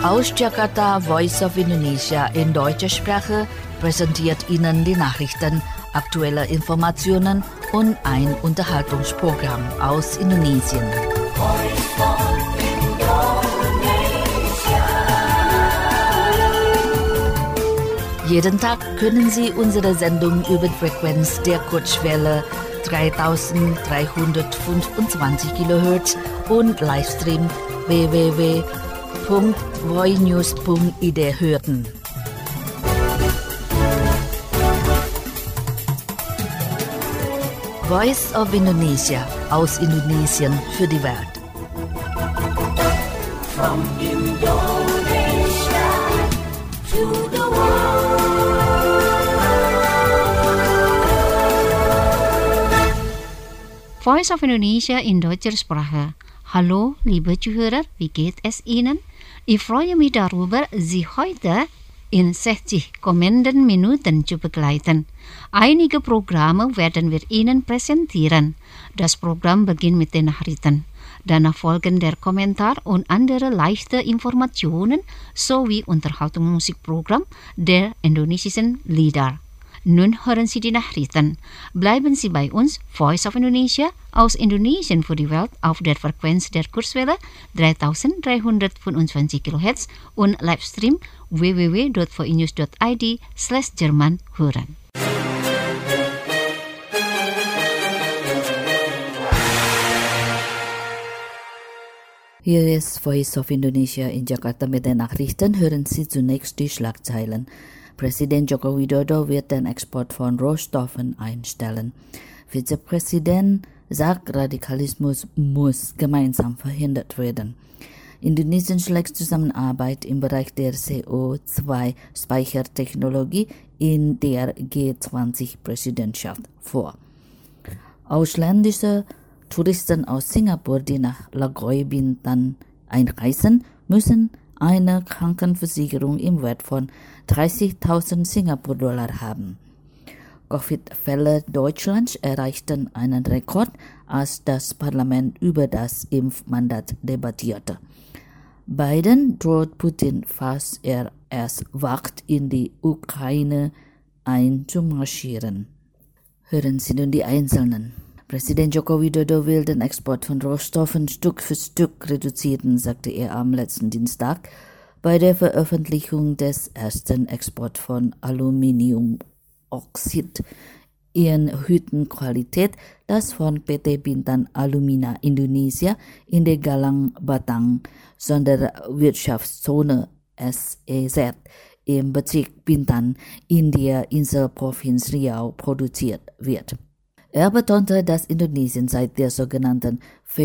Aus Jakarta, Voice of Indonesia in deutscher Sprache präsentiert Ihnen die Nachrichten, aktuelle Informationen und ein Unterhaltungsprogramm aus Indonesien. Jeden Tag können Sie unsere Sendung über die Frequenz der Kurzwelle 3325 kHz und Livestream www.voinews.id hören. Voice of Indonesia aus Indonesien für die Welt. From Indonesia to the world. Voice of Indonesia in deutscher Sprache. Hallo, liebe Zuhörer, wie geht es Ihnen? Ich freue mich darüber, Sie heute in 60 kommenden Minuten zu begleiten. Einige Programme werden wir Ihnen präsentieren. Das Programm beginnt mit den Nachrichten. Danach folgen der Kommentar und andere leichte Informationen sowie Unterhaltungsmusikprogramm der indonesischen Lieder. Nun hören Sie die Nachrichten. Bleiben Sie bei uns, Voice of Indonesia, aus Indonesien für die Welt auf der Frequenz der Kurzwelle 3325 kHz und Livestream www.voinews.id/Jerman hören. Hier ist Voice of Indonesia in Jakarta mit den Nachrichten. Hören Sie zunächst die Schlagzeilen. Präsident Joko Widodo wird den Export von Rohstoffen einstellen. Vizepräsident sagt, Radikalismus muss gemeinsam verhindert werden. Indonesien schlägt Zusammenarbeit im Bereich der CO2-Speichertechnologie in der G20-Präsidentschaft vor. Ausländische Touristen aus Singapur, die nach Lagoy Bintan einreisen, müssen eine Krankenversicherung im Wert von 30.000 Singapur-Dollar haben. Covid-Fälle Deutschlands erreichten einen Rekord, als das Parlament über das Impfmandat debattierte. Biden droht Putin, falls er es wagt, in die Ukraine einzumarschieren. Hören Sie nun die Einzelnen. Präsident Joko Widodo will den Export von Rohstoffen Stück für Stück reduzieren, sagte er am letzten Dienstag bei der Veröffentlichung des ersten Exports von Aluminiumoxid in Hüttenqualität, das von PT Bintan Alumina Indonesia in der Galang Batang Sonderwirtschaftszone SEZ im Bezirk Bintan in der Inselprovinz Riau produziert wird. Er betonte, dass Indonesien seit der sogenannten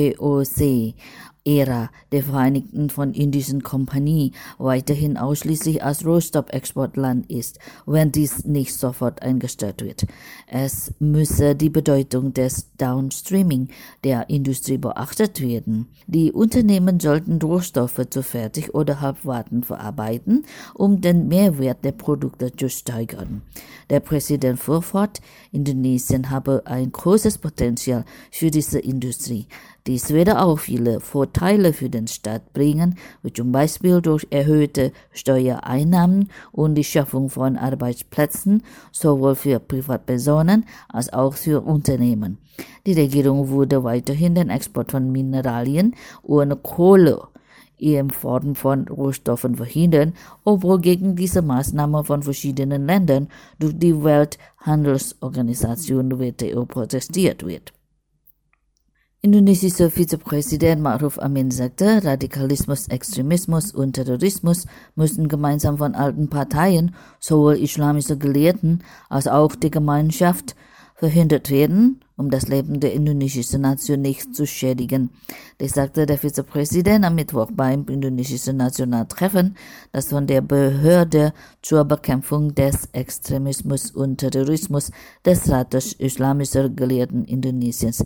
VOC-Ära der Vereinigten von Indischen Kompanie weiterhin ausschließlich als Rohstoffexportland ist, wenn dies nicht sofort eingestellt wird. Es müsse die Bedeutung des Downstreaming der Industrie beachtet werden. Die Unternehmen sollten Rohstoffe zu Fertig- oder Halbwarten verarbeiten, um den Mehrwert der Produkte zu steigern. Der Präsident fuhr fort, Indonesien habe ein großes Potenzial für diese Industrie. Dies werde auch viele Vorteile für den Staat bringen, wie zum Beispiel durch erhöhte Steuereinnahmen und die Schaffung von Arbeitsplätzen, sowohl für Privatpersonen als auch für Unternehmen. Die Regierung würde weiterhin den Export von Mineralien und Kohle in Form von Rohstoffen verhindern, obwohl gegen diese Maßnahme von verschiedenen Ländern durch die Welthandelsorganisation WTO protestiert wird. Indonesischer Vizepräsident Ma'ruf Amin sagte, Radikalismus, Extremismus und Terrorismus müssen gemeinsam von alten Parteien, sowohl islamische Gelehrten als auch der Gemeinschaft, verhindert werden, um das Leben der indonesischen Nation nicht zu schädigen. Das sagte der Vizepräsident am Mittwoch beim indonesischen Nationaltreffen, das von der Behörde zur Bekämpfung des Extremismus und Terrorismus des Rates Islamischer Gelehrten Indonesiens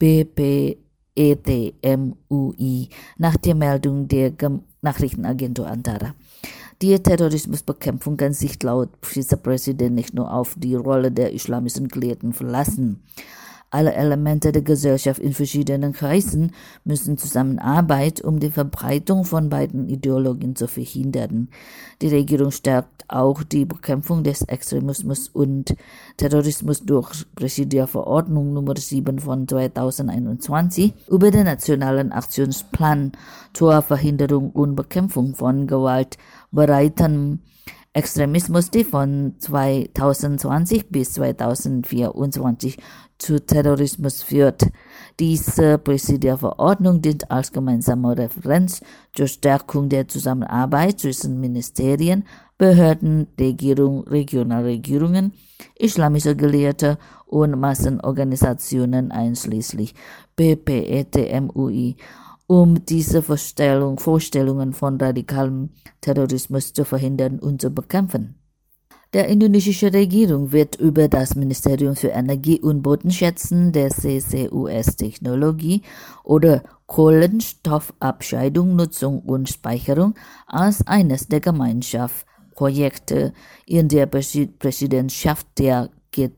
BPETMUI nach der Meldung der Nachrichtenagentur Antara. Die Terrorismusbekämpfung kann sich laut Vizepräsident nicht nur auf die Rolle der islamischen Gelehrten verlassen. Alle Elemente der Gesellschaft in verschiedenen Kreisen müssen zusammenarbeiten, um die Verbreitung von beiden Ideologien zu verhindern. Die Regierung stärkt auch die Bekämpfung des Extremismus und Terrorismus durch Präsidialverordnung Nummer 7 von 2021 über den Nationalen Aktionsplan zur Verhinderung und Bekämpfung von gewaltbereiten Extremismus, die von 2020 bis 2024 zu Terrorismus führt. Diese Präsidialverordnung dient als gemeinsame Referenz zur Stärkung der Zusammenarbeit zwischen Ministerien, Behörden, Regionalregierungen, islamische Gelehrte und Massenorganisationen einschließlich BPET-MUI, um diese Vorstellungen von radikalem Terrorismus zu verhindern und zu bekämpfen. Der indonesische Regierung wird über das Ministerium für Energie und Bodenschätzen der CCUS-Technologie oder Kohlenstoffabscheidung, Nutzung und Speicherung als eines der Gemeinschaftsprojekte in der Präsidentschaft der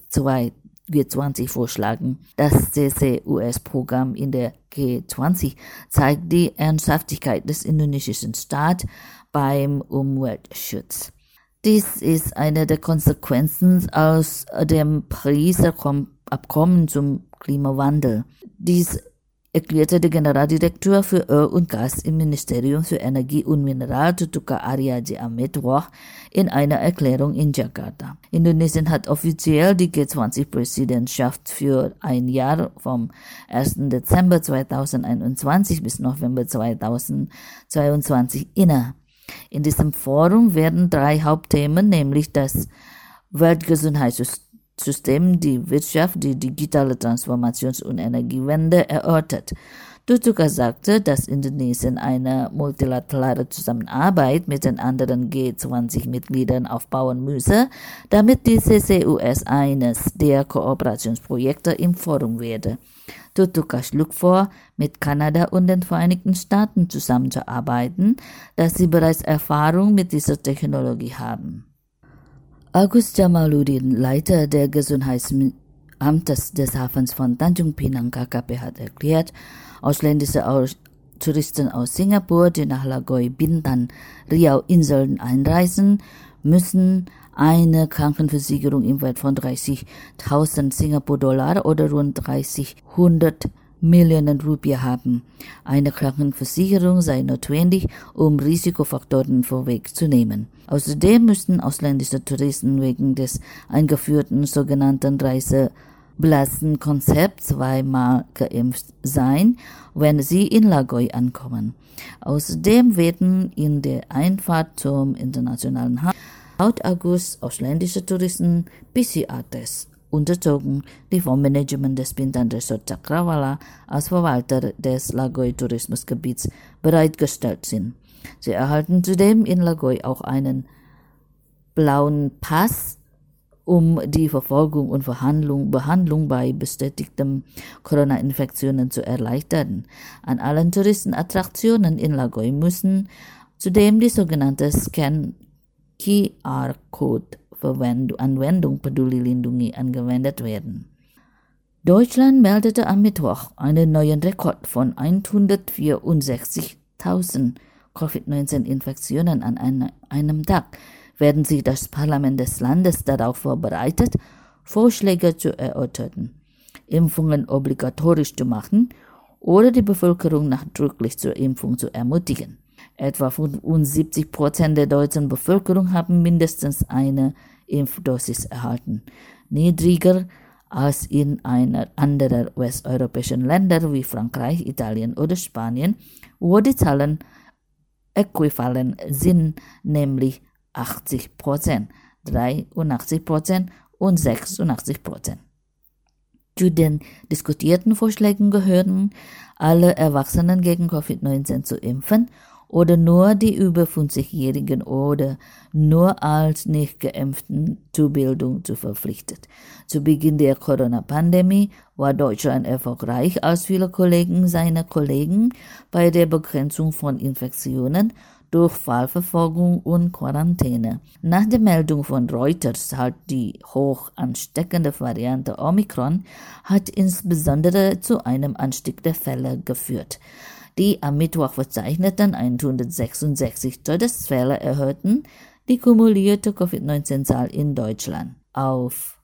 G20 vorschlagen. Das CCUS-Programm in der G20 zeigt die Ernsthaftigkeit des indonesischen Staates beim Umweltschutz. Dies ist eine der Konsequenzen aus dem Pariser Abkommen zum Klimawandel. Dies erklärte der Generaldirektor für Öl und Gas im Ministerium für Energie und Mineral Tutuka Aryaji am Mittwoch in einer Erklärung in Jakarta. Indonesien hat offiziell die G20-Präsidentschaft für ein Jahr vom 1. Dezember 2021 bis November 2022 inne. In diesem Forum werden 3 Hauptthemen, nämlich das Weltgesundheitssystem, die Wirtschaft, die digitale Transformations- und Energiewende erörtert. Tutuka sagte, dass Indonesien eine multilaterale Zusammenarbeit mit den anderen G20-Mitgliedern aufbauen müsse, damit die CCUS eines der Kooperationsprojekte im Forum werde. Tutuka schlug vor, mit Kanada und den Vereinigten Staaten zusammenzuarbeiten, da sie bereits Erfahrung mit dieser Technologie haben. Agus Jamaluddin, Leiter der Gesundheitsamtes des Hafens von Tanjung Pinang KKP, hat erklärt, ausländische Touristen aus Singapur, die nach Lagoy, Bintan, Riau Inseln einreisen, müssen eine Krankenversicherung im Wert von 30.000 Singapur-Dollar oder rund 100 Millionen Rupien haben. Eine Krankenversicherung sei notwendig, um Risikofaktoren vorwegzunehmen. Außerdem müssten ausländische Touristen wegen des eingeführten sogenannten Reiseblasenkonzepts 2-mal geimpft sein, wenn sie in Lagoy ankommen. Außerdem werden in der Einfahrt zum internationalen Hafen laut August ausländische Touristen PCR-Tests unterzogen, die vom Management des Bintan Resort Cakrawala als Verwalter des Lagoy Tourismusgebiets bereitgestellt sind. Sie erhalten zudem in Lagoy auch einen blauen Pass, um die Verfolgung und Behandlung bei bestätigten Corona-Infektionen zu erleichtern. An allen Touristenattraktionen in Lagoy müssen zudem die sogenannte Scan-QR-Code-Anwendung Peduli Lindungi angewendet werden. Deutschland meldete am Mittwoch einen neuen Rekord von 164.000 Covid-19-Infektionen an einem Tag, während sich das Parlament des Landes darauf vorbereitet, Vorschläge zu erörtern, Impfungen obligatorisch zu machen oder die Bevölkerung nachdrücklich zur Impfung zu ermutigen. Etwa 75% der deutschen Bevölkerung haben mindestens eine Impfdosis erhalten, niedriger als in anderen westeuropäischen Ländern wie Frankreich, Italien oder Spanien, wo die Zahlen äquivalent sind, nämlich 80%, 83% und 86%. Zu den diskutierten Vorschlägen gehören, alle Erwachsenen gegen Covid-19 zu impfen oder nur die über 50-Jährigen oder nur als nicht Geimpften zur Bildung zu verpflichtet. Zu Beginn der Corona-Pandemie war Deutschland erfolgreich, als viele Kollegen seiner Kollegen bei der Begrenzung von Infektionen Durchfallverfolgung und Quarantäne. Nach der Meldung von Reuters hat die hoch ansteckende Variante Omikron hat insbesondere zu einem Anstieg der Fälle geführt. Die am Mittwoch verzeichneten 166 Todesfälle erhöhten die kumulierte Covid-19-Zahl in Deutschland auf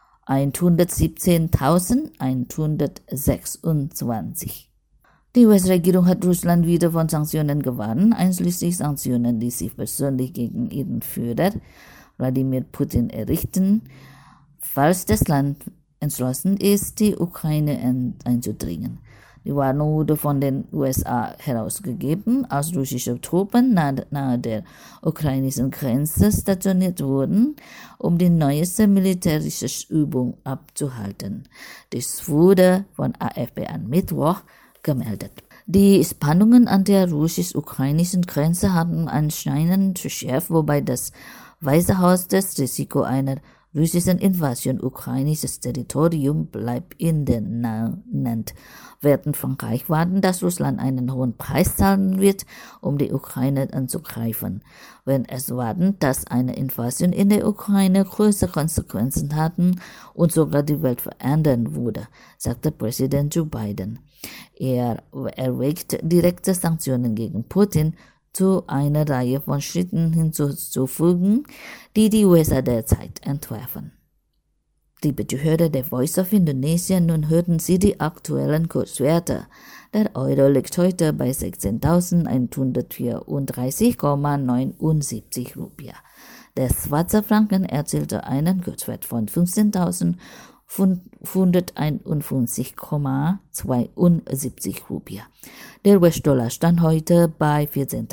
117.126. Die US-Regierung hat Russland wieder von Sanktionen gewarnt, einschließlich Sanktionen, die sich persönlich gegen ihren Führer Wladimir Putin errichten, falls das Land entschlossen ist, die Ukraine einzudringen. Die Warnung wurde von den USA herausgegeben, als russische Truppen nahe der ukrainischen Grenze stationiert wurden, um die neueste militärische Übung abzuhalten. Das wurde von AFP am Mittwoch gemeldet. Die Spannungen an der russisch-ukrainischen Grenze haben anscheinend verschärft, wobei das Weiße Haus das Risiko einer russischen Invasion ukrainisches Territorium bleibt in der Nähe nennt. Werden Frankreich warten, dass Russland einen hohen Preis zahlen wird, um die Ukraine anzugreifen. Wenn es warten, dass eine Invasion in der Ukraine größere Konsequenzen hatten und sogar die Welt verändern würde, sagte Präsident Joe Biden. Er erwägt direkte Sanktionen gegen Putin zu einer Reihe von Schritten hinzuzufügen, die die USA derzeit entwerfen. Liebe Zuhörer der Voice of Indonesia, nun hören Sie die aktuellen Kurswerte. Der Euro liegt heute bei 16.134,79 Rupiah. Der Schweizer Franken erzielte einen Kurswert von 15.151,72 Rupiah. Der US-Dollar stand heute bei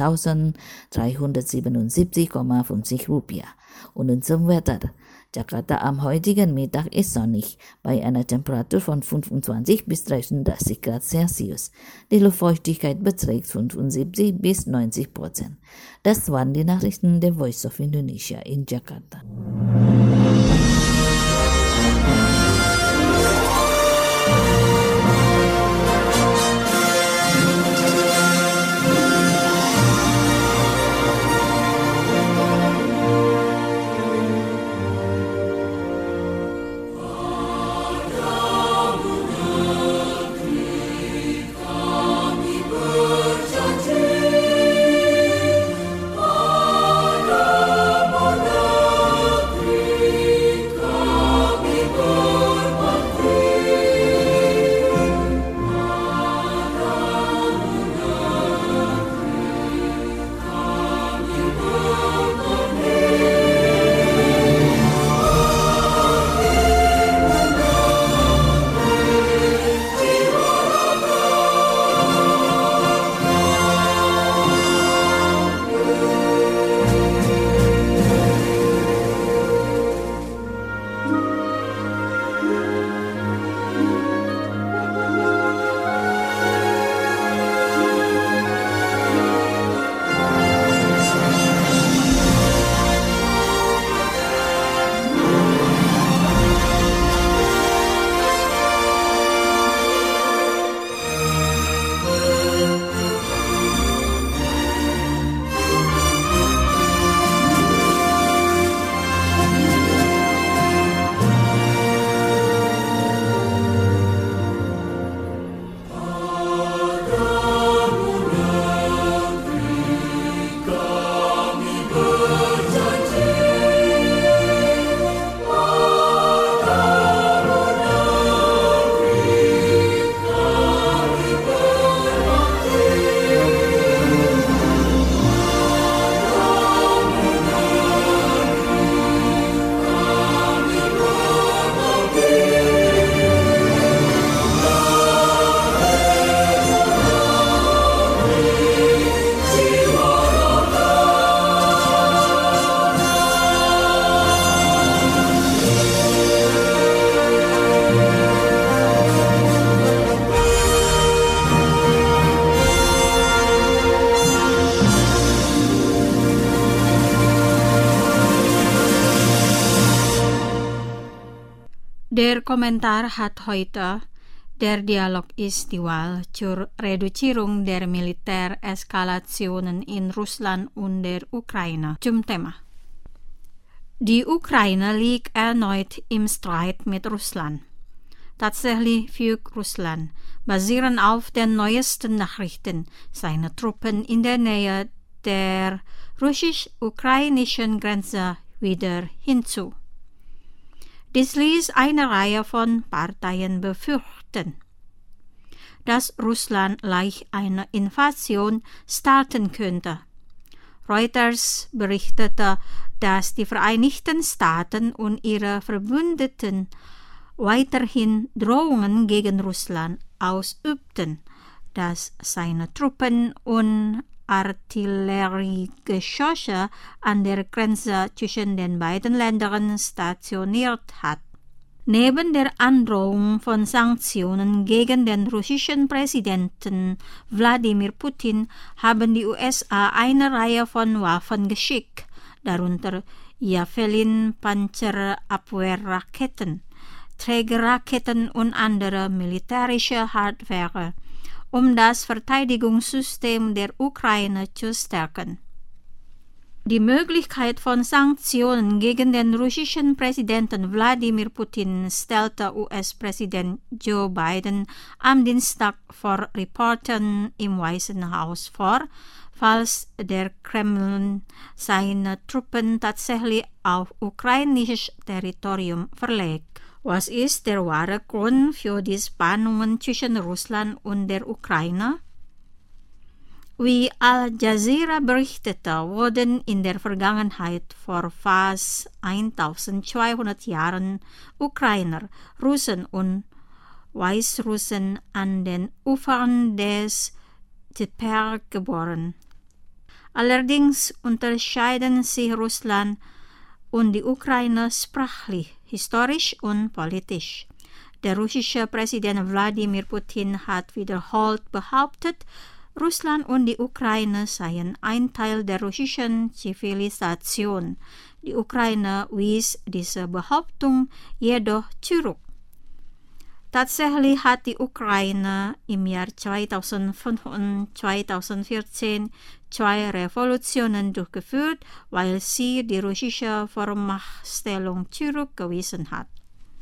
14.377,50 Rupiah. Und nun zum Wetter. Jakarta am heutigen Mittag ist sonnig, bei einer Temperatur von 25 bis 33 Grad Celsius. Die Luftfeuchtigkeit beträgt 75 bis 90%. Das waren die Nachrichten der Voice of Indonesia in Jakarta. Der Kommentar hat heute Der Dialog ist die Wahl zur Reduzierung der Militäreskalationen in Russland und der Ukraine zum Thema. Die Ukraine liegt erneut im Streit mit Russland. Tatsächlich fügt Russland, basierend auf den neuesten Nachrichten, seine Truppen in der Nähe der russisch-ukrainischen Grenze wieder hinzu. Dies ließ eine Reihe von Parteien befürchten, dass Russland leicht eine Invasion starten könnte. Reuters berichtete, dass die Vereinigten Staaten und ihre Verbündeten weiterhin Drohungen gegen Russland ausübten, dass seine Truppen und Artilleriegeschosse an der Grenze zwischen den beiden Ländern stationiert hat. Neben der Androhung von Sanktionen gegen den russischen Präsidenten Wladimir Putin haben die USA eine Reihe von Waffen geschickt, darunter Javelin-Panzerabwehrraketen, Trägerraketen und andere militärische Hardware, um das Verteidigungssystem der Ukraine zu stärken. Die Möglichkeit von Sanktionen gegen den russischen Präsidenten Wladimir Putin stellte US-Präsident Joe Biden am Dienstag vor Reportern im Weißen Haus vor, falls der Kreml seine Truppen tatsächlich auf ukrainisches Territorium verlegt. Was ist der wahre Grund für die Spannungen zwischen Russland und der Ukraine? Wie Al Jazeera berichtete, wurden in der Vergangenheit vor fast 1200 Jahren Ukrainer, Russen und Weißrussen an den Ufern des Dnieper geboren. Allerdings unterscheiden sich Russland und die Ukraine sprachlich, historisch und politisch. Der russische Präsident Wladimir Putin hat wiederholt behauptet, Russland und die Ukraine seien ein Teil der russischen Zivilisation. Die Ukraine wies diese Behauptung jedoch zurück. Tatsächlich hat die Ukraine im Jahr 2005 und 2014 zwei Revolutionen durchgeführt, weil sie die russische Vormachtstellung zurückgewiesen hat.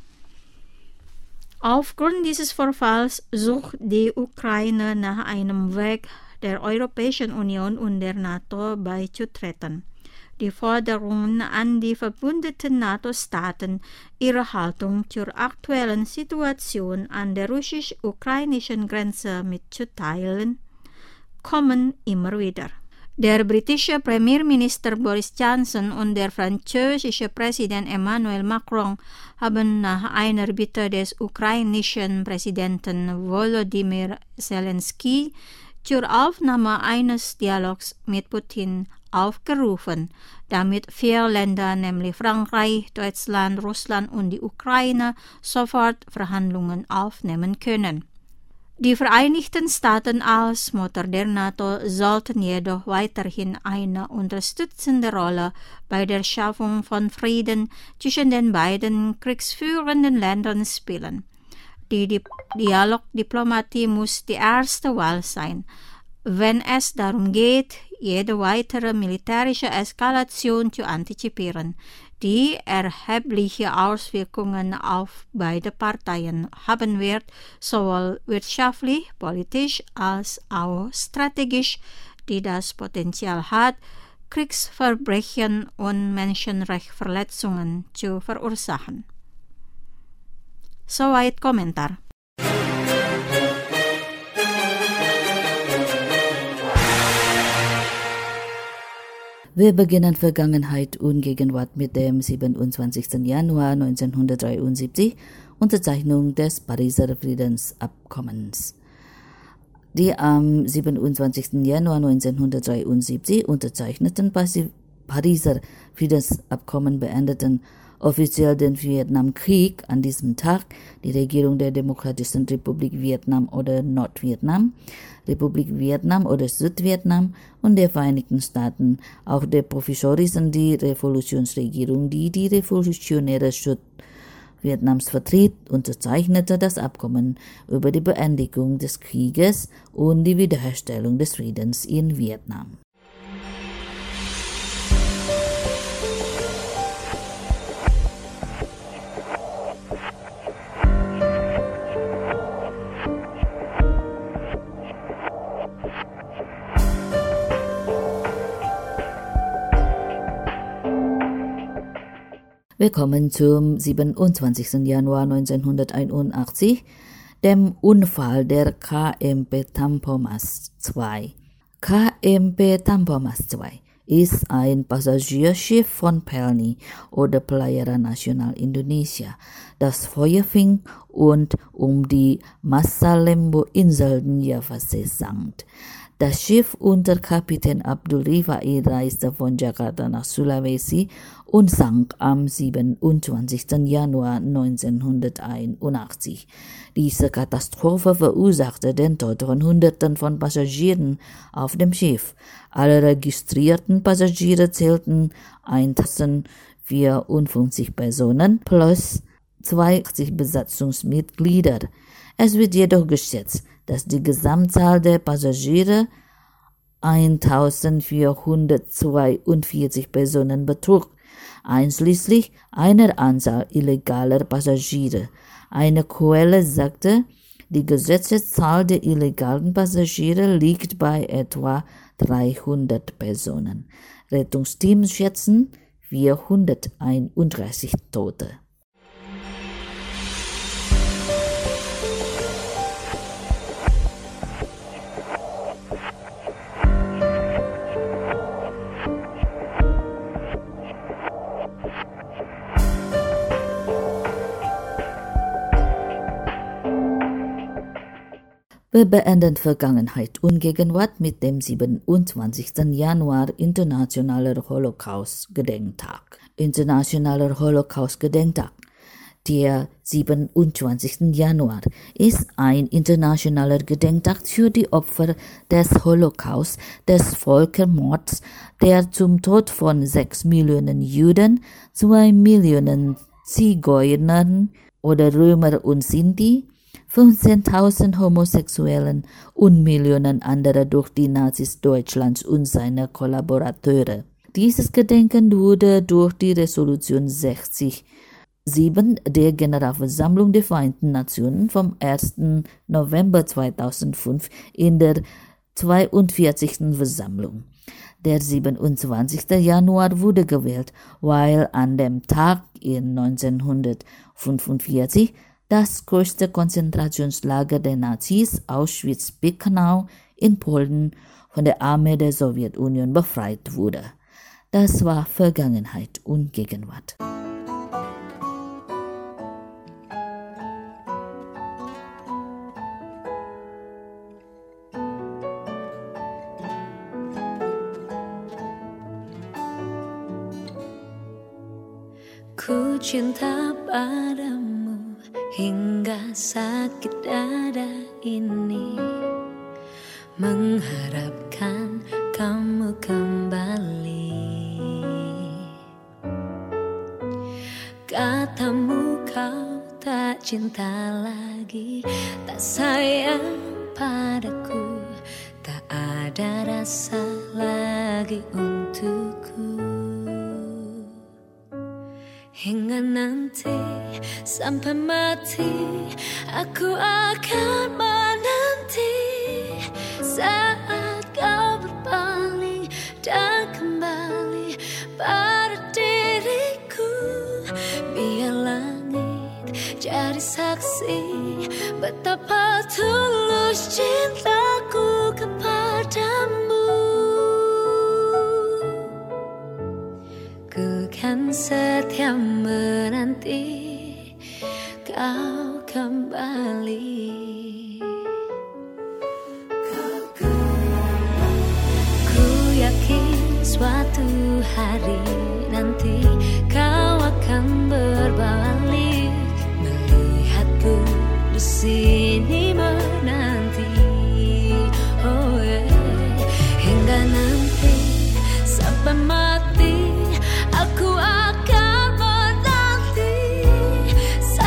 Aufgrund dieses Vorfalls sucht die Ukraine nach einem Weg, der Europäischen Union und der NATO beizutreten. Die Forderungen an die verbündeten NATO-Staaten, ihre Haltung zur aktuellen Situation an der russisch-ukrainischen Grenze mitzuteilen, kommen immer wieder. Der britische Premierminister Boris Johnson und der französische Präsident Emmanuel Macron haben nach einer Bitte des ukrainischen Präsidenten Volodymyr Zelensky zur Aufnahme eines Dialogs mit Putin aufgerufen, damit 4 Länder, nämlich Frankreich, Deutschland, Russland und die Ukraine, sofort Verhandlungen aufnehmen können. Die Vereinigten Staaten als Motor der NATO sollten jedoch weiterhin eine unterstützende Rolle bei der Schaffung von Frieden zwischen den beiden kriegsführenden Ländern spielen. Die Dialogdiplomatie muss die erste Wahl sein, wenn es darum geht, jede weitere militärische Eskalation zu antizipieren, die erhebliche Auswirkungen auf beide Parteien haben wird, sowohl wirtschaftlich, politisch als auch strategisch, die das Potenzial hat, Kriegsverbrechen und Menschenrechtsverletzungen zu verursachen. Soweit Kommentar. Wir beginnen Vergangenheit und Gegenwart mit dem 27. Januar 1973, Unterzeichnung des Pariser Friedensabkommens. Die am 27. Januar 1973 unterzeichneten Pariser Friedensabkommen beendeten offiziell den Vietnamkrieg an diesem Tag. Die Regierung der Demokratischen Republik Vietnam oder Nordvietnam, Republik Vietnam oder Südvietnam und der Vereinigten Staaten, auch der provisorischen die Revolutionsregierung, die die revolutionäre Vietnams Vertreter unterzeichnete das Abkommen über die Beendigung des Krieges und die Wiederherstellung des Friedens in Vietnam. Wir kommen zum 27. Januar 1981, dem Unfall der KMP Thampomas II. KMP Thampomas II ist ein Passagierschiff von Pelni oder Pelayaran Nasional Indonesia, das Feuer fing und die Masalembo-Inseln Javase sank. Das Schiff unter Kapitän Abdul Rifai reiste von Jakarta nach Sulawesi und sank am 27. Januar 1981. Diese Katastrophe verursachte den Tod von Hunderten von Passagieren auf dem Schiff. Alle registrierten Passagiere zählten 1054 Personen plus 82 Besatzungsmitglieder. Es wird jedoch geschätzt, dass die Gesamtzahl der Passagiere 1442 Personen betrug, einschließlich einer Anzahl illegaler Passagiere. Eine Quelle sagte, die geschätzte Zahl der illegalen Passagiere liegt bei etwa 300 Personen. Rettungsteams schätzen 431 Tote. Wir beenden Vergangenheit und Gegenwart mit dem 27. Januar, Internationaler Holocaust-Gedenktag. Internationaler Holocaust-Gedenktag. Der 27. Januar ist ein internationaler Gedenktag für die Opfer des Holocaust, des Völkermords, der zum Tod von 6 Millionen Juden, 2 Millionen Zigeunern oder Römer und Sinti, 15.000 Homosexuellen und Millionen andere durch die Nazis Deutschlands und seine Kollaborateure. Dieses Gedenken wurde durch die Resolution 60 der Generalversammlung der Vereinten Nationen vom 1. November 2005 in der 42. Versammlung. Der 27. Januar wurde gewählt, weil an dem Tag in 1945 das größte Konzentrationslager der Nazis, Auschwitz-Birkenau in Polen, von der Armee der Sowjetunion befreit wurde. Das war Vergangenheit und Gegenwart. Ku cinta padamu hingga sakit dada ini, mengharapkan kamu kembali. Katamu kau tak cinta lagi, tak sayang padaku, tak ada rasa lagi untukku. Hingga nanti sampai mati aku akan menanti saat kau berpaling dan kembali pada diriku. Biar langit jadi saksi betapa tulus cintaku kepadamu. Ku kan setia menanti kau kembali. Ku yakin suatu hari nanti kau akan berbalik, melihatku di sini menanti. Oh yeah. Hingga nanti sampai mati aku akan menanti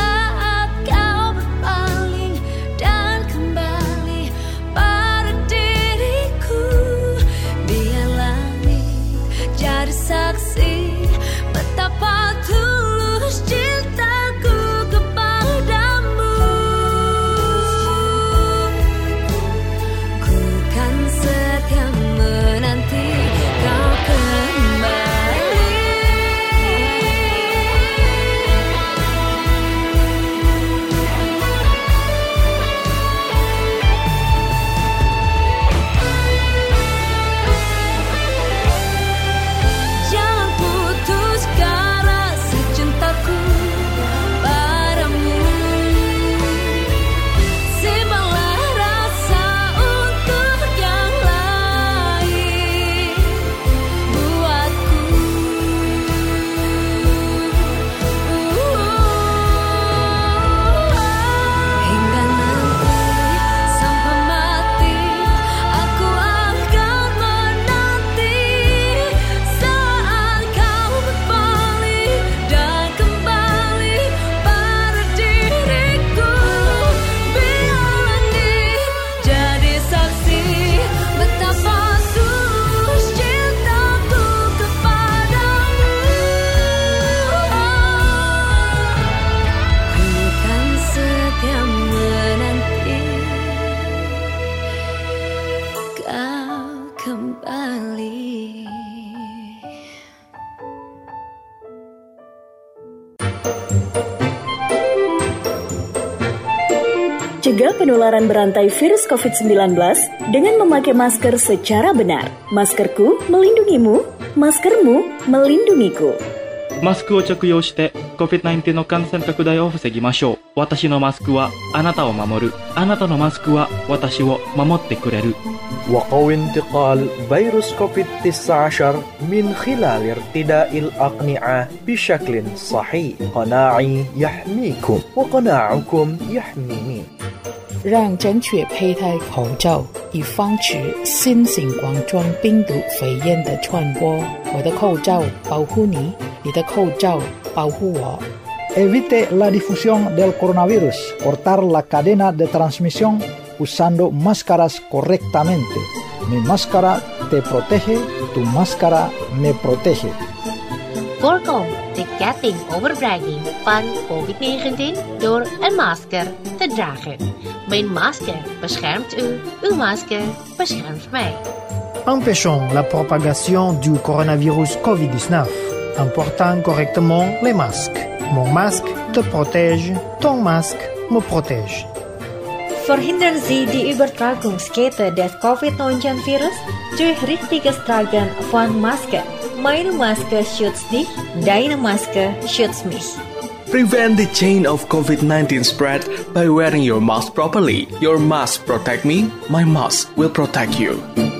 Cegah penularan berantai virus COVID-19 dengan memakai masker secara benar. Maskerku melindungimu, maskermu melindungiku. マスクを着用して COVID-19 の感染拡大を防ぎましょう。私のマスクはあなたを守る。あなたのマスクは私を守ってくれる。 وقوي انتقال فيروس كوفيد-19 من خلال ارتداء الأقنعة بشكل صحيح. قناعي يحميكم وقناعكم يحميني. 让正确佩戴口罩，以防止新型冠状病毒肺炎的传播。我的口罩保护你，你的口罩保护我。 Evite la difusión del coronavirus. Cortar la cadena de transmisión usando máscaras correctamente. Mi máscara te protege, tu máscara me protege. Voorkom de getting overbragging van COVID-19 door een masker te dragen. Mijn masker beschermt u, uw masker beschermt mij. Empêchons la propagation du coronavirus COVID-19 en portant correctement les masques. Mon masque te protège, ton masque me protège. Verhindern Sie die Übertragungskette des COVID-19-Virus durch richtiges Tragen von Masken. Meine Maske schützt dich, deine Maske schützt mich. Prevent the chain of COVID-19 spread by wearing your mask properly. Your mask protect me, my mask will protect you.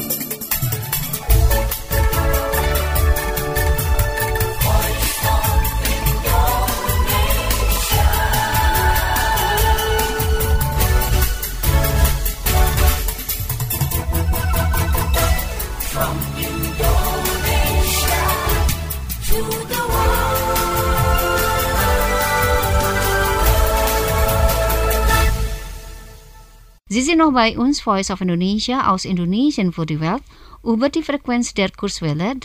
Sie sind noch bei uns, Voice of Indonesia aus Indonesien für die Welt, über die Frequenz der Kurswelle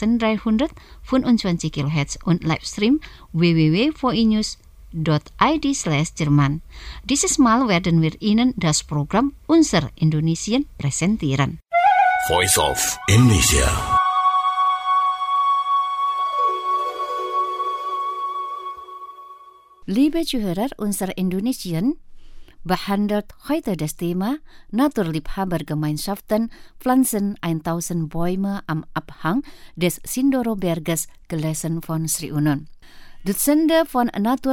3325 kHz und Livestream www.voinews.id/Jerman. Dieses Mal werden wir Ihnen das Programm Unser Indonesien präsentieren. Voice of Indonesia. Liebe Zuhörer, Unser Indonesien behandelt heute das Thema Naturliebhabergemeinschaften pflanzen 1000 Bäume am Abhang des Sindoro-Berges, gelesen von Sri Unon. Dutzende von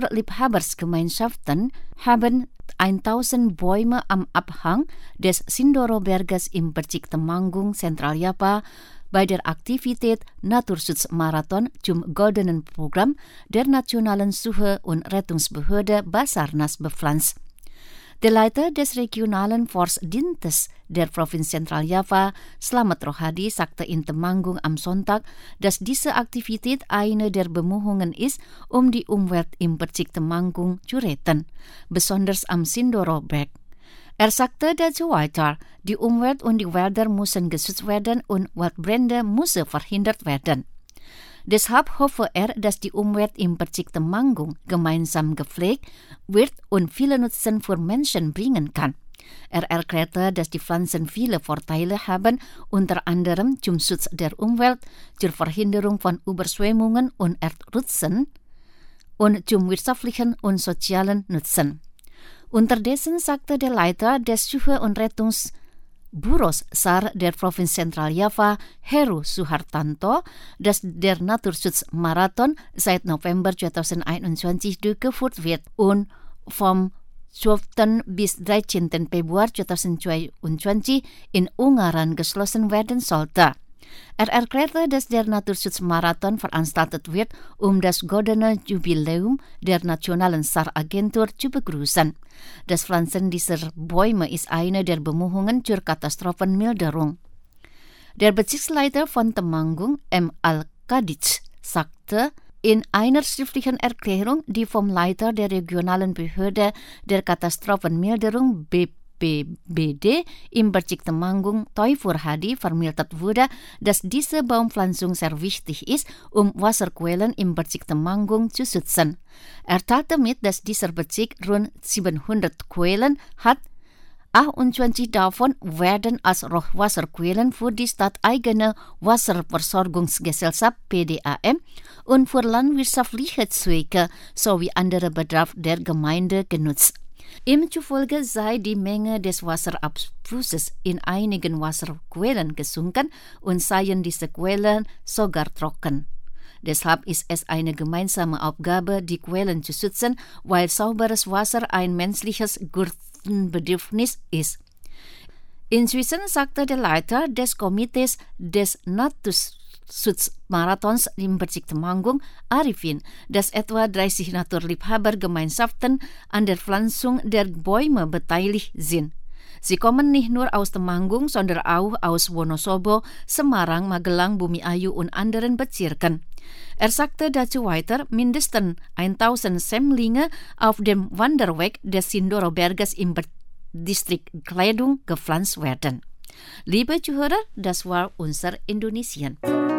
Naturliebhabersgemeinschaften haben 1000 Bäume am Abhang des Sindoro-Berges im Bezirk Temanggung, Zentraljava, bei der Aktivität Naturschutzmarathon zum Goldenen Programm der Nationalen Suche- und Rettungsbehörde Basarnas bepflanzt. Der Leiter des regionalen Forstdienstes der Provinz Zentraljava, Slamet Rohadi, sagte in Temanggung am Sonntag, dass diese Aktivität eine der Bemühungen ist, um die Umwelt im Bezirk Temanggung zu retten, besonders am Sindoro-Berg. Er sagte dazu weiter, die Umwelt und die Wälder müssen geschützt werden und Waldbrände müssen verhindert werden. Deshalb hoffe er, dass die Umwelt im Bezirk Temanggung gemeinsam gepflegt wird und viele Nutzen für Menschen bringen kann. Er erklärte, dass die Pflanzen viele Vorteile haben, unter anderem zum Schutz der Umwelt, zur Verhinderung von Überschwemmungen und Erdrutschen und zum wirtschaftlichen und sozialen Nutzen. Unterdessen sagte der Leiter des Suche- und Rettungsbüros SAR der Provinz Zentraljava, Heru Suhartanto, dass der Naturschutzmarathon seit November 2021 durchgeführt wird und vom 12. bis 13. Februar 2022 in Ungarn geschlossen werden sollte. Er erklärte, dass der Naturschutzmarathon veranstaltet wird, um das goldene Jubiläum der Nationalen SAR-Agentur zu begrüßen. Das Pflanzen dieser Bäume ist eine der Bemühungen zur Katastrophenmilderung. Der Bezirksleiter von Temanggung, M. Al-Kaditsch, sagte in einer schriftlichen Erklärung, die vom Leiter der regionalen Behörde der Katastrophenmilderung BPBD im Bezirk Temanggung, Toifur Hadi, vermittelt wurde, dass diese Baumpflanzung sehr wichtig ist, um Wasserquellen im Bezirk Temanggung zu schützen. Er teilte mit, dass dieser Bezirk rund 700 Quellen hat. 28 davon werden als Hochwasserquellen für die stadteigene Wasserversorgungsgesellschaft PDAM und für landwirtschaftliche Zwecke sowie andere Bedarf der Gemeinde genutzt. Im zufolge sei die Menge des Wasserabflusses in einigen Wasserquellen gesunken und seien diese Quellen sogar trocken. Deshalb ist es eine gemeinsame Aufgabe, die Quellen zu schützen, weil sauberes Wasser ein menschliches Grundbedürfnis ist. Inzwischen sagte der Leiter des Komitees des Naturschutzmarathons im Bezirk Temanggung, Arifin, dass etwa 30 Naturliebhabergemeinschaften an der Pflanzung der Bäume beteiligt sind. Sie kommen nicht nur aus Temanggung, sondern auch aus Wonosobo, Semarang, Magelang, Bumiayu und anderen Bezirken. Er sagte dazu weiter, mindestens 1000 Sämlinge auf dem Wanderweg des Sindoro Berges im Distrikt Kleidung gepflanzt werden. Liebe Zuhörer, das war unser Indonesien.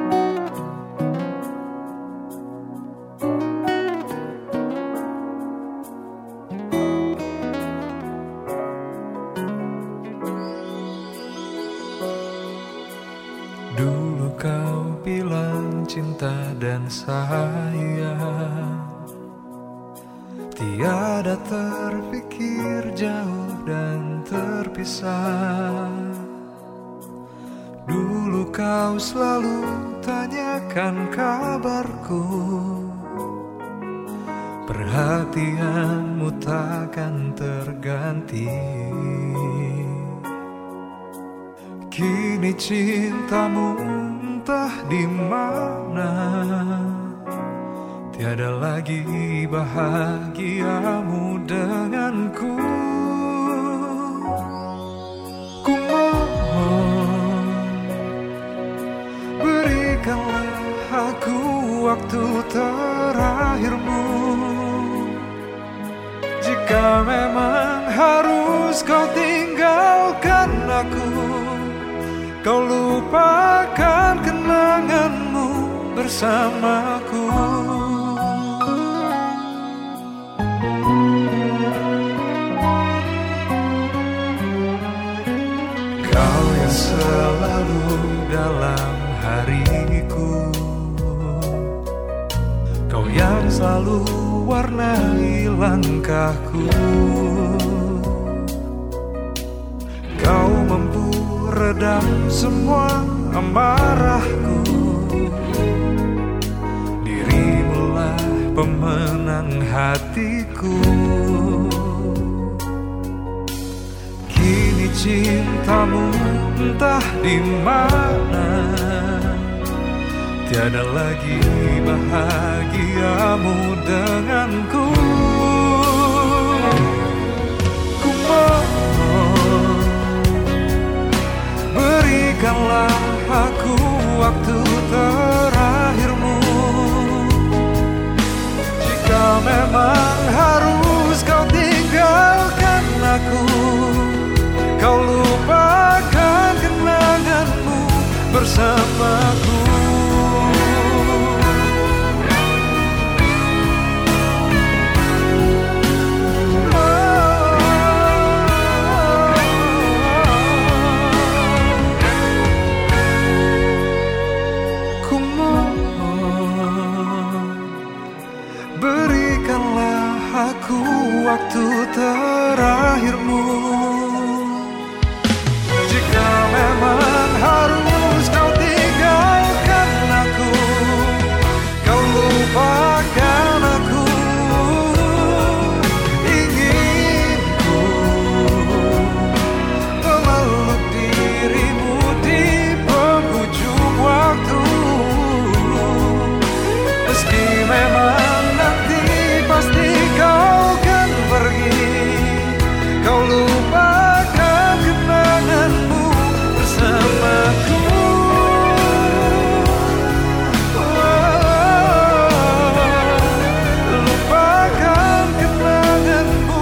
Dulu kau bilang cinta dan sayang, tiada terpikir jauh dan terpisah. Dulu kau selalu tanyakan kabarku, perhatianmu takkan terganti. Kini cintamu entah di mana, tiada lagi bahagiamu denganku. Ku mohon, berikanlah aku waktu terakhirmu. Jika memang harus kau tinggalkan aku, kau lupakan kenanganmu bersamaku. Kau yang selalu dalam hariku, kau yang selalu warnai langkahku. Kau mampu redam semua amarahku, dirimulah pemenang hatiku. Kini cintamu entah di mana, tiada lagi bahagiamu denganku. Ku mohon, berikanlah aku waktu terakhirmu. Jika memang harus kau tinggalkan aku, kau lupakan kenanganmu bersamaku. Waktu terakhirmu. Jika memang harus kau tinggalkan aku, kau lupakan aku. Inginku memeluk dirimu di penghujung waktu. Meski memang nanti pasti kau pergi, kau lupakan kenanganmu bersamaku. Lupakan kenanganmu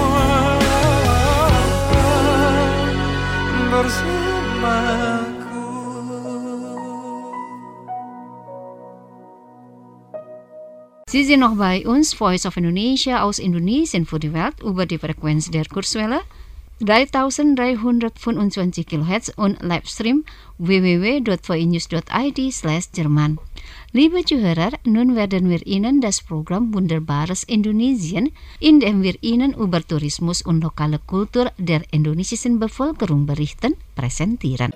bersamaku. Sie sind noch bei uns, Voice of Indonesia aus Indonesien für die Welt über die Frequenz der Kurzwelle 3325 kHz und Livestream www.voinews.id/Jerman. Liebe Zuhörer, nun werden wir Ihnen das Programm Wunderbares Indonesien, in dem wir Ihnen über Tourismus und lokale Kultur der indonesischen Bevölkerung berichten, präsentieren.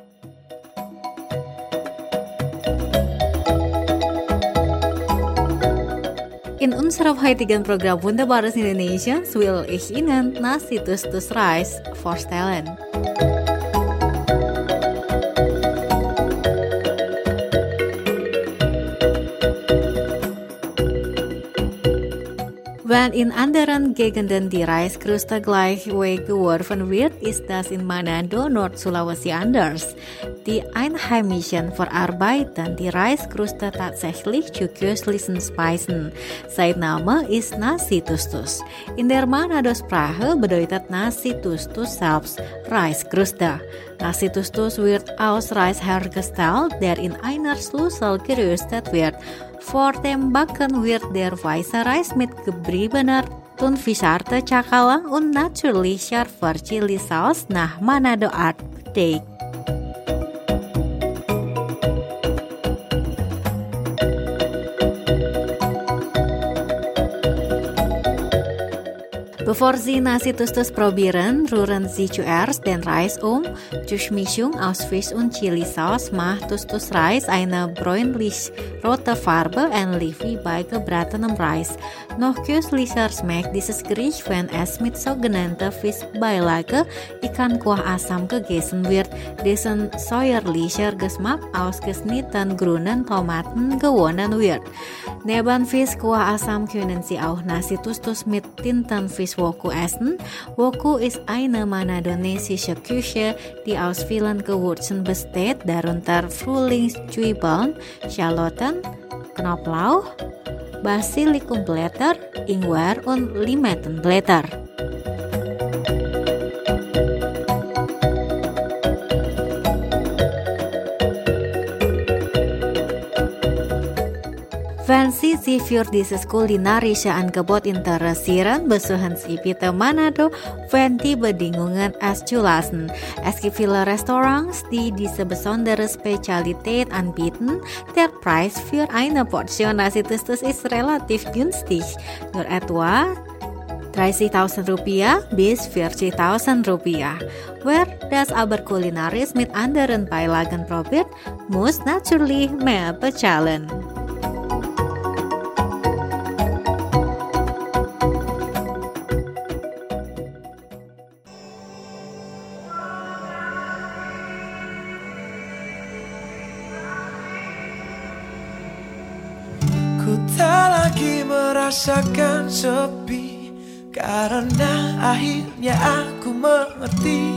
In unserem heutigen Programm Wunderbares Indonesia will ich Ihnen Nasi Tus-Tus Rice vorstellen. Wenn in anderen Gegenden die Reiskruste gleichweg geworfen wird, ist das in Manado, Nord-Sulawesi anders. Die Einheimischen verarbeiten die Reiskruste tatsächlich zu köstlichen Speisen. Sein Name ist Nasi Tus-Tus. In der Manado-Sprache bedeutet Nasi Tus-Tus selbst Reiskruste. Nasi Tus-Tus wird aus Reis hergestellt, der in einer Schüssel geröstet wird. Vor dem Backen wird der weiße Reis mit geriebener Thunfischarte Cakalang und natürlich scharfer Chili-Sauce nach Manado-Art bedeckt. Bevor Sie Nasi Tus-Tus probieren, rühren Sie zuerst den Reis durch Mischung aus Fisch und Chili-Sauce macht Tus-Tus Reis eine bräunlich-rote Farbe, ähnlich wie bei gebratenem Reis. Noch köstlicher schmeckt dieses Gericht, wenn es mit sogenannter Fischbeilage, ikan kuah asam gegessen wird, dessen säuerlicher Geschmack aus geschnittenen grünen Tomaten gewonnen wird. Neben Fisch kuah asam können Sie auch Nasi Tus-Tus mit Tintenfisch Woku essen. Woku ist eine manadonesische Küche, die aus vielen Gewürzen besteht, darunter Frühlingszwiebeln, Schalotten, Knoblauch, Basilikumblätter, Ingwer und Limettenblätter. Wenn Sie sich für dieses kulinarische Angebot interessieren, besuchen Sie bitte Manado, wenn die Bedingungen es zulassen. Es gibt viele Restaurants, die diese besondere Spezialität anbieten. Der Preis für eine Portion Nasi Tus-Tus ist relativ günstig, nur etwa 30.000 Rupiah bis 40.000 Rupiah. Wer das aber kulinarisch mit anderen Beilagen probiert, muss natürlich mehr bezahlen. Merasakan sepi karena akhirnya aku mengerti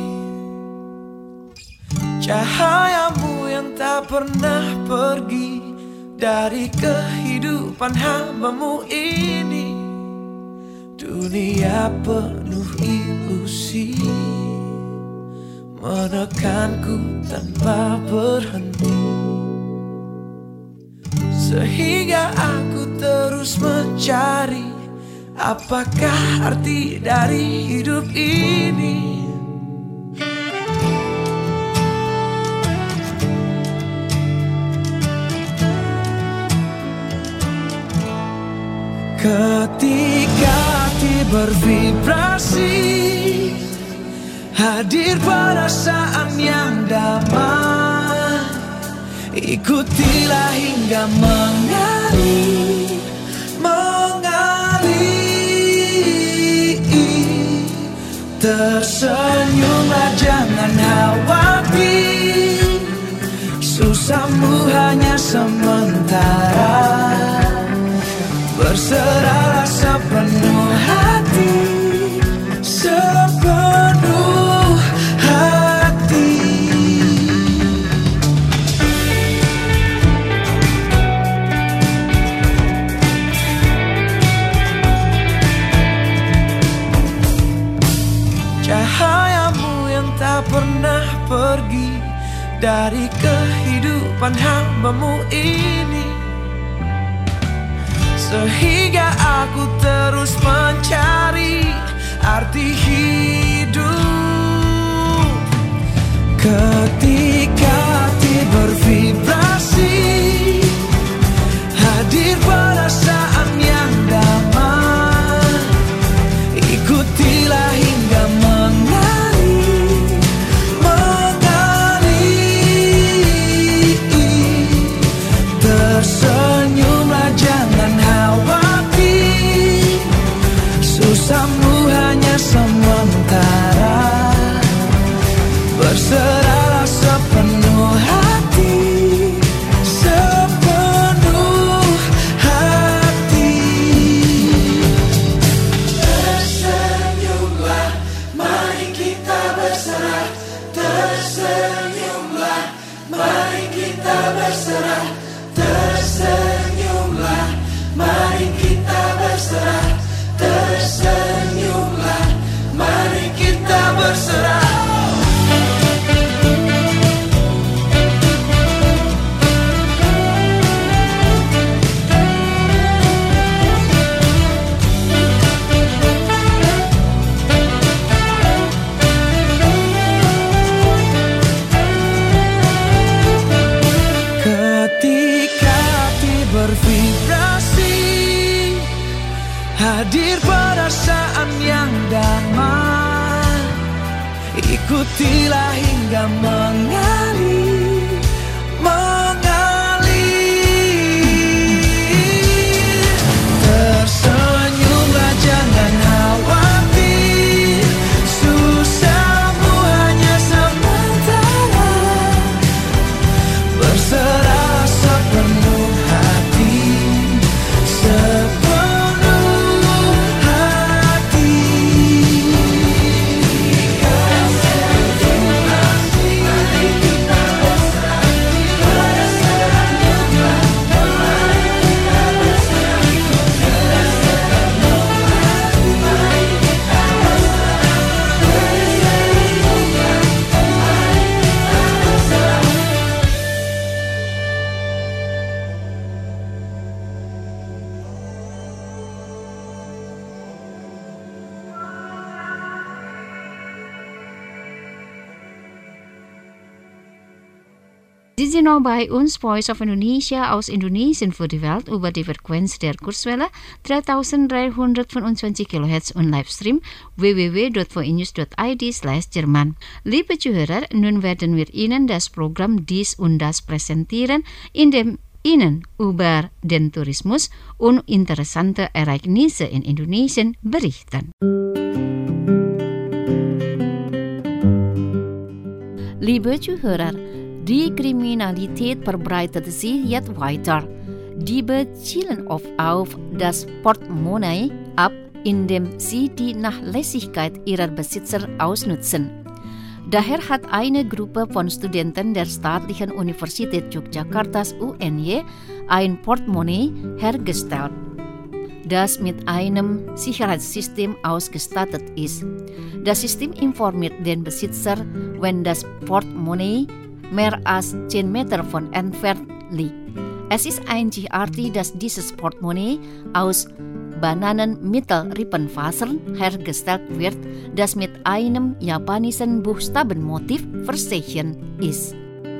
cahayamu yang tak pernah pergi dari kehidupan hambamu ini. Dunia penuh ilusi menekanku tanpa berhenti, sehingga aku terus mencari apakah arti dari hidup ini. Ketika hati bervibrasi, hadir perasaan yang damai, ikutilah hingga mengalir, tersenyumlah jangan khawatir, susahmu hanya sementara, berserahlah sepenuh hati, sepenuh hati. Cahayamu yang tak pernah pergi dari kehidupan hambamu ini, sehingga aku terus mencari arti hidup Ketika hati bervibrasi, hadir perasaan yang damai. Ikutilah hingga mengalir, tersenyumlah jangan khawatir, susahmu hanya sementara. Berserahlah sepenuh hati, sepenuh hati. Tersenyumlah, mari kita berserah. Tersenyumlah, mari kita berserah. Tersenyumlah, mari kita berserah. Tersenyumlah, mari kita berserah. Bervibrasi, hadir perasaan yang damai. Ikutilah hingga mengalir, tersenyumlah jangan khawatir, susahmu hanya sementara. Berserah sepenuh hati, sepenuh hati. Mari kita berserah. Tersenyumlah, mari kita berserah. Tersenyumlah, mari kita berserah. Tersenyumlah, mari kita berserah. Dit is nou bij ons Voice of Indonesia aus Indonesien für die Welt über die Frequenz der Kurzwelle 3325 kHz und Livestream www.voinews.id/Jerman. Liebe Zuhörer, nun werden wir Ihnen das Programm Dies und Das präsentieren, in dem Ihnen über den Tourismus und interessante Ereignisse in Indonesien berichten. Liebe Zuhörer, die Kriminalität verbreitet sich jetzt weiter. Diebe zielen oft auf das Portemonnaie ab, indem sie die Nachlässigkeit ihrer Besitzer ausnutzen. Daher hat eine Gruppe von Studenten der Staatlichen Universität Yogyakartas UNY ein Portemonnaie hergestellt, das mit einem Sicherheitssystem ausgestattet ist. Das System informiert den Besitzer, wenn das Portemonnaie mehr als 10 Meter von entfernt liegt. Es ist einzigartig, dass dieses Portemonnaie aus Bananenmittelrippenfasern hergestellt wird, das mit einem japanischen Buchstabenmotiv versehen ist.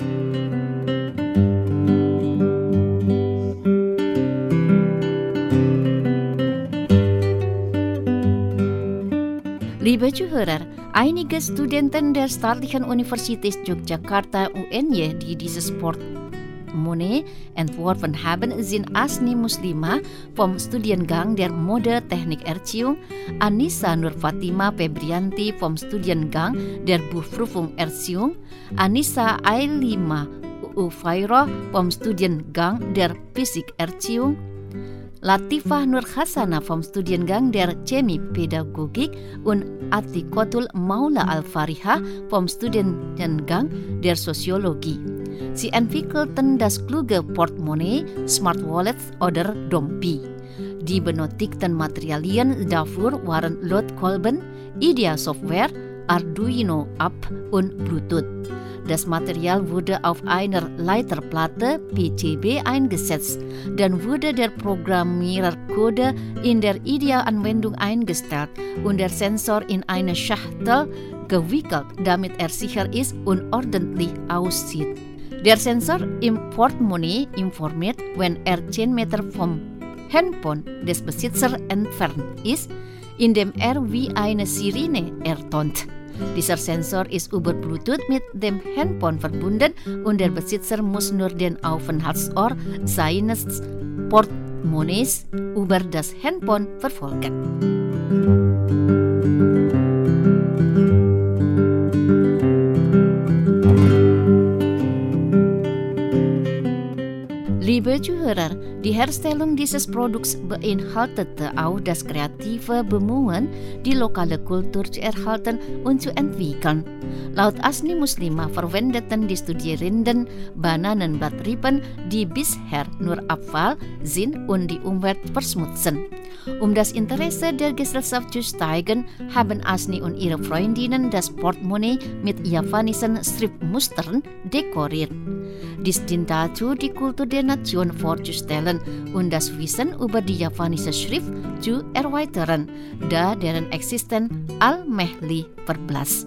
Liebe Zuhörer, einige Studenten der Staatlichen Universität Yogyakarta UNY, die dieses Portemonnaie entworfen haben, sind Asni Muslima vom Studiengang der Mode Technik Erziehung, Anissa Nur Fatima Febrianti vom Studiengang der Berufung Erziehung, Anissa Ailima Ufairo vom Studiengang der Physik Erziehung, Latifah Nur Hasana vom Studiengang der Chemiepädagogik und Atikotul Maula Al-Fariha vom Studiengang der Soziologie. Sie entwickelten das kluge Portemonnaie, Smart Wallets oder Dompi. Die benötigten Materialien dafür waren Lötkolben, IDEA-Software, Arduino-App und Bluetooth. Das Material wurde auf einer Leiterplatte PCB eingesetzt. Dann wurde der Programmierercode in der IDEA-Anwendung eingestellt und der Sensor in eine Schachtel gewickelt, damit sicher ist und ordentlich aussieht. Der Sensor im Portemonnaie informiert, wenn 10 Meter vom Handphone des Besitzers entfernt ist, indem wie eine Sirene ertönt. Dieser Sensor ist über Bluetooth mit dem Handphone verbunden und der Besitzer muss nur den Aufenthaltsort seines Portemonnaies über das Handphone verfolgen. Liebe Zuhörer, die Herstellung dieses Produkts beinhaltete auch das kreative Bemühen, die lokale Kultur zu erhalten und zu entwickeln. Laut Asni Muslimah verwendeten die Studierenden Bananenblattrippen, die bisher nur Abfall sind und die Umwelt verschmutzen. Um das Interesse der Gesellschaft zu steigern, haben Asni und ihre Freundinnen das Portemonnaie mit javanischen Schriftmustern dekoriert. Dies dient dazu, die Kultur der Nation vorzustellen und das Wissen über die javanische Schrift zu erweitern, da deren Existenz allmählich verblasst.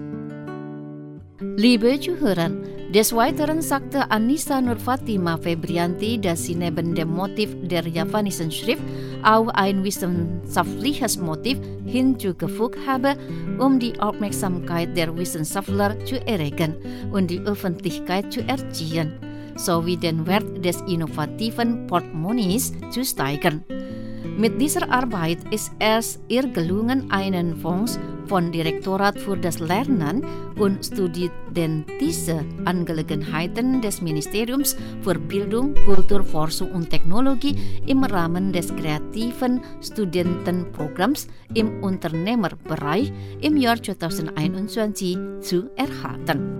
Liebe Zuhörer, des Weiteren sagte Anissa Nur Fatima Febrianti, dass sie neben dem Motiv der javanischen Schrift auch ein wissenschaftliches Motiv hinzugefügt habe, um die Aufmerksamkeit der Wissenschaftler zu erregen und die Öffentlichkeit zu erziehen, sowie den Wert des innovativen Portemonnaies zu steigern. Mit dieser Arbeit ist es ihr gelungen, einen Fonds von Direktorat für das Lernen und studentische Angelegenheiten des Ministeriums für Bildung, Kultur, Forschung und Technologie im Rahmen des kreativen Studentenprogramms im Unternehmerbereich im Jahr 2021 zu erhalten.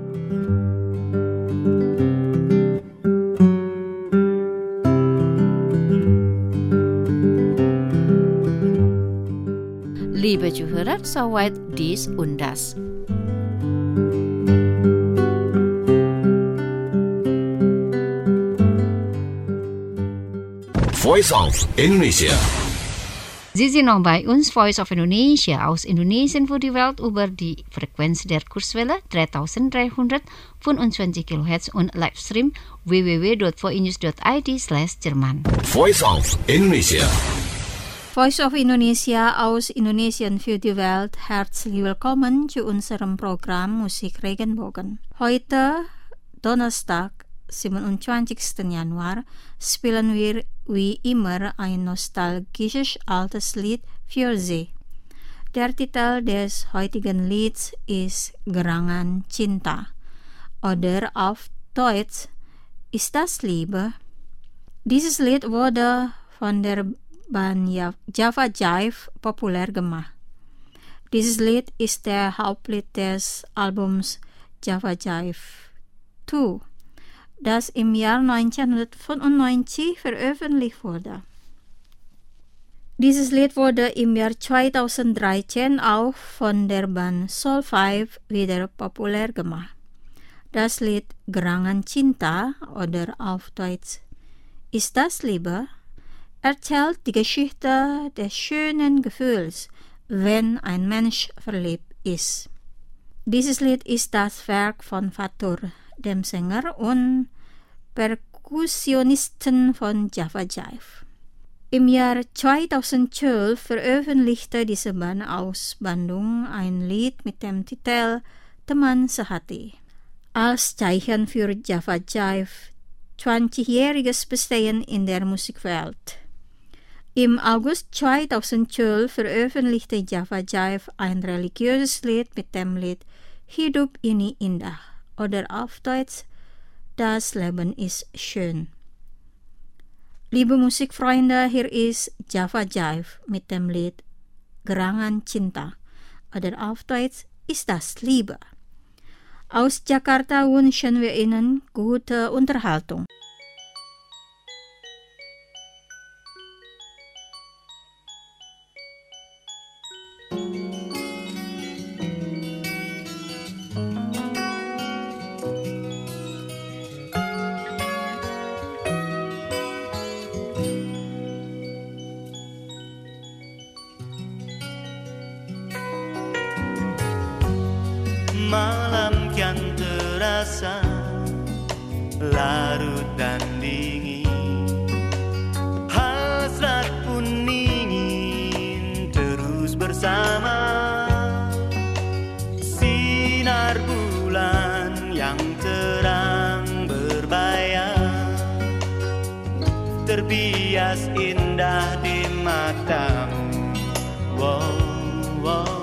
Liebe Zuhörer, soweit dies und das. Voice of Indonesia. Sie sind noch bei uns, Voice of Indonesia, aus Indonesien für die Welt über die Frequenz der Kurzwelle 3325 kHz und Livestream www.voinews.id/Jerman. Voice of Indonesia. Voice of Indonesia aus Indonesien für die Welt. Herzlich willkommen zu unserem Programm Musik Regenbogen. Heute, Donnerstag, 27. Januar, spielen wir wie immer ein nostalgisches altes Lied für Sie. Der Titel des heutigen Lieds ist Gerangan Cinta oder auf Deutsch Ist das Liebe? Dieses Lied wurde von der Band Java Jive populär gemacht. Dieses Lied ist der Hauptlied des Albums Java Jive 2, das im Jahr 1995 veröffentlicht wurde. Dieses Lied wurde im Jahr 2013 auch von der Band Soul 5 wieder populär gemacht. Das Lied Gerangan Cinta oder auf Deutsch Ist das Liebe? Erzählt die Geschichte des schönen Gefühls, wenn ein Mensch verliebt ist. Dieses Lied ist das Werk von Fatur, dem Sänger und Perkussionisten von Java Jive. Im Jahr 2012 veröffentlichte diese Band aus Bandung ein Lied mit dem Titel Teman Sehati. Als Zeichen für Java Jive 20-jähriges Bestehen in der Musikwelt. Im August 2012 veröffentlichte Java Jive ein religiöses Lied mit dem Lied Hidup ini indah oder auf Deutsch Das Leben ist schön. Liebe Musikfreunde, hier ist Java Jive mit dem Lied Gerangan Cinta oder auf Deutsch Ist das Liebe. Aus Jakarta wünschen wir Ihnen gute Unterhaltung. larut dan dingin. Hasrat pun ingin terus bersama sinar bulan yang terang berbayang, terbias indah di matamu. Wow, wow.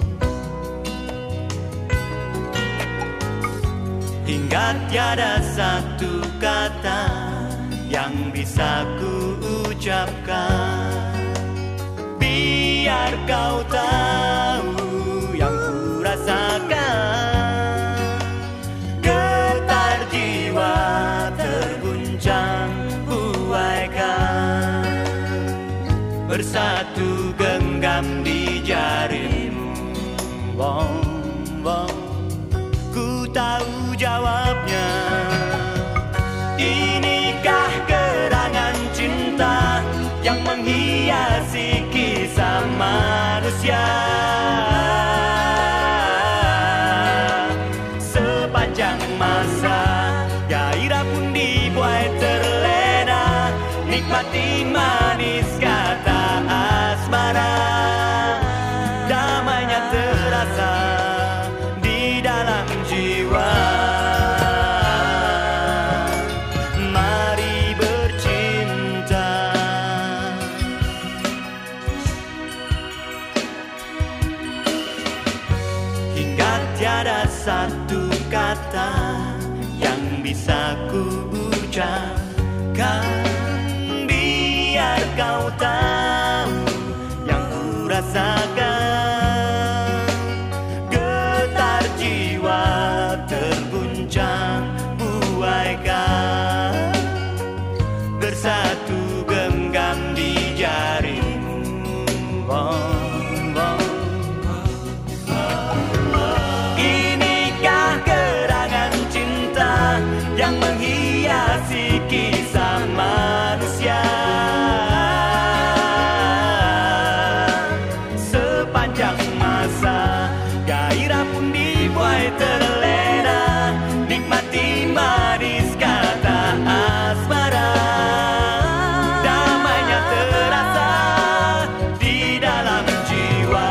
Hingga tiada satu kata yang bisa ku ucapkan, biar kau tahu yang ku rasakan. Getar jiwa terguncang buaikan, bersatu genggam di jarimu. Wow, wow. Ku tahu jawabnya. Inikah gerangan cinta yang menghiasi kisah manusia? Sepanjang masa gairah pun dibuai terlena, nikmati manis kata asmara. Damainya terasa di dalam jiwa. Mari bercinta. Hingga tiada satu kata yang bisa ku ucapkan, biar kau tahu yang ku rasakan. Getar jiwa terguncang buaikan, bersatu genggam di jarimu. Oh, oh. Inikah gerangan cinta yang menghiasi kisah manusia? Sepanjang masa gairah pun dibuai terlena, nikmati manis kata asmara. Damainya terasa di dalam jiwa.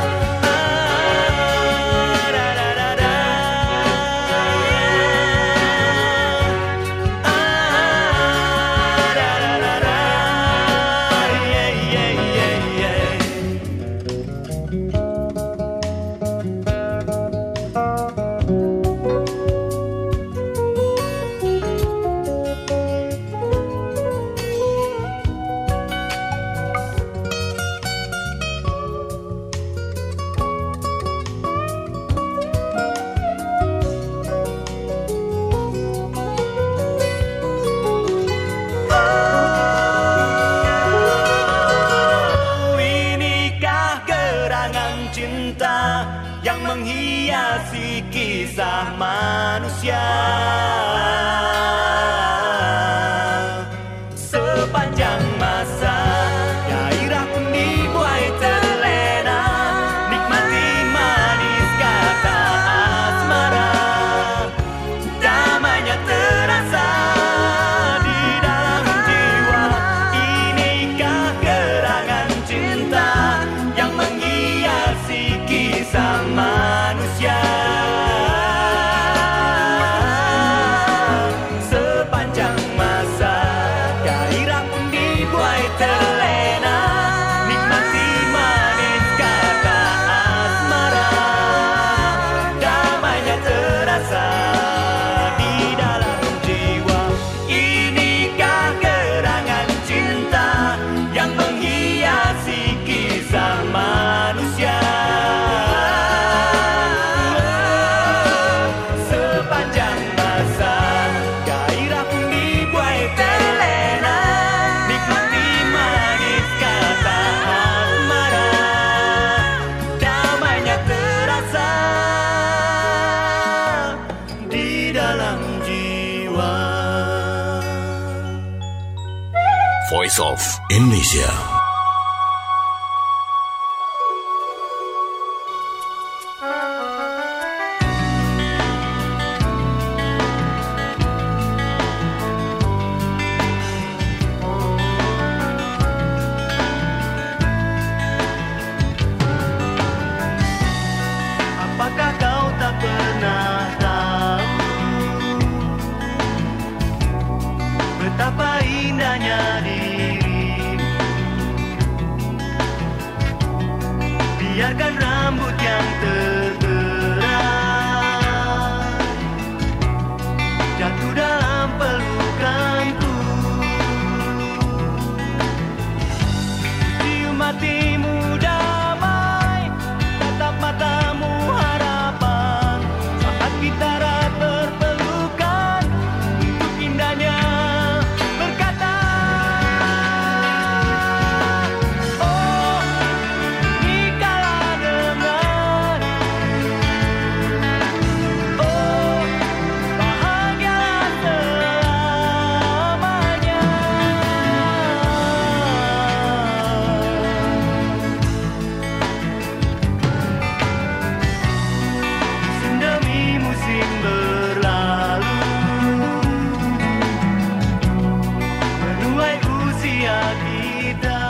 Cinta yang menghiasi kisah manusia. Sepanjang masa gairah pun dibuai terlena, nikmati manis kata asmara. Damainya terasa di dalam jiwa. Inikah gerangan cinta yang menghiasi kisah manusia. Sepanjang masa gairah pun dibuai terlena, nikmati manis kata asmara. Damainya terasa di dalam jiwa. Inikah gerangan cinta yang menghiasi kisah manusia. Sepanjang masa gairah pun dibuai terlena, nikmati manis kata asmara. Damainya terasa di dalam jiwa. Voice of Indonesia. dalam pelukanku. Cium hatimu damai, tatap matamu harapan. Saat kita erat berpelukan, untuk indahnya berkata, oh, nikahlah dengan, oh, bahagialah selamanya. Demi musim berlalu, menuai usia kita.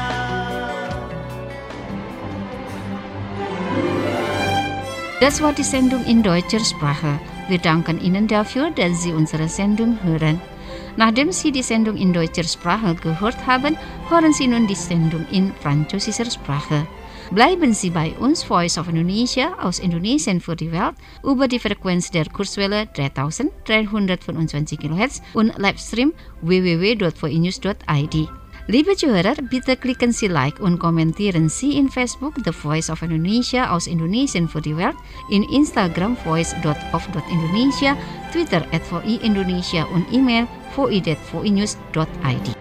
Das war die Sendung in deutscher Sprache. Wir danken Ihnen dafür, dass Sie unsere Sendung hören. Nachdem Sie die Sendung in deutscher Sprache gehört haben, hören Sie nun die Sendung in französischer Sprache. Bleiben Sie bei uns, Voice of Indonesia aus Indonesien für die Welt, über die Frequenz der Kurzwelle 3325 kHz und Livestream www.voinews.id. Liebe Zuhörer, bitte klicken Sie Like und kommentieren Sie in Facebook The Voice of Indonesia aus Indonesien für die Welt, in Instagram voice.of.indonesia, Twitter @voi Indonesia und E-Mail voi@voinews.id.